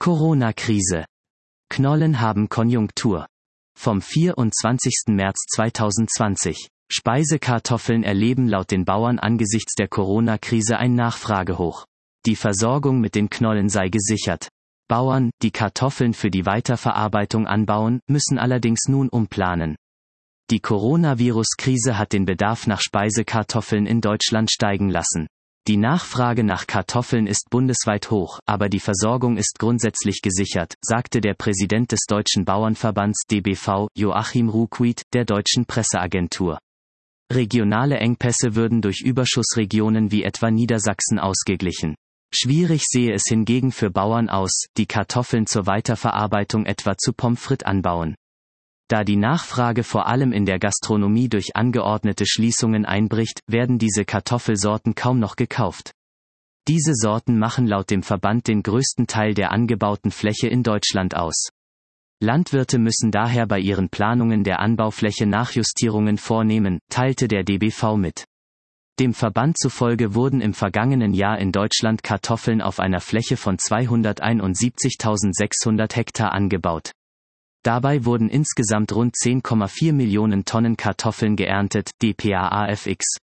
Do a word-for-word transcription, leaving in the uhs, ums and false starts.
Corona-Krise. Knollen haben Konjunktur. Vom vierundzwanzigsten März zweitausendzwanzig. Speisekartoffeln erleben laut den Bauern angesichts der Corona-Krise ein Nachfragehoch. Die Versorgung mit den Knollen sei gesichert. Bauern, die Kartoffeln für die Weiterverarbeitung anbauen, müssen allerdings nun umplanen. Die Coronavirus-Krise hat den Bedarf nach Speisekartoffeln in Deutschland steigen lassen. Die Nachfrage nach Kartoffeln ist bundesweit hoch, aber die Versorgung ist grundsätzlich gesichert, sagte der Präsident des Deutschen Bauernverbands D B V, Joachim Ruckwied, der deutschen Presseagentur. Regionale Engpässe würden durch Überschussregionen wie etwa Niedersachsen ausgeglichen. Schwierig sehe es hingegen für Bauern aus, die Kartoffeln zur Weiterverarbeitung etwa zu Pommes frites anbauen. Da die Nachfrage vor allem in der Gastronomie durch angeordnete Schließungen einbricht, werden diese Kartoffelsorten kaum noch gekauft. Diese Sorten machen laut dem Verband den größten Teil der angebauten Fläche in Deutschland aus. Landwirte müssen daher bei ihren Planungen der Anbaufläche Nachjustierungen vornehmen, teilte der D B V mit. Dem Verband zufolge wurden im vergangenen Jahr in Deutschland Kartoffeln auf einer Fläche von zweihunderteinundsiebzigtausendsechshundert Hektar angebaut. Dabei wurden insgesamt rund zehn Komma vier Millionen Tonnen Kartoffeln geerntet, D P A A F X.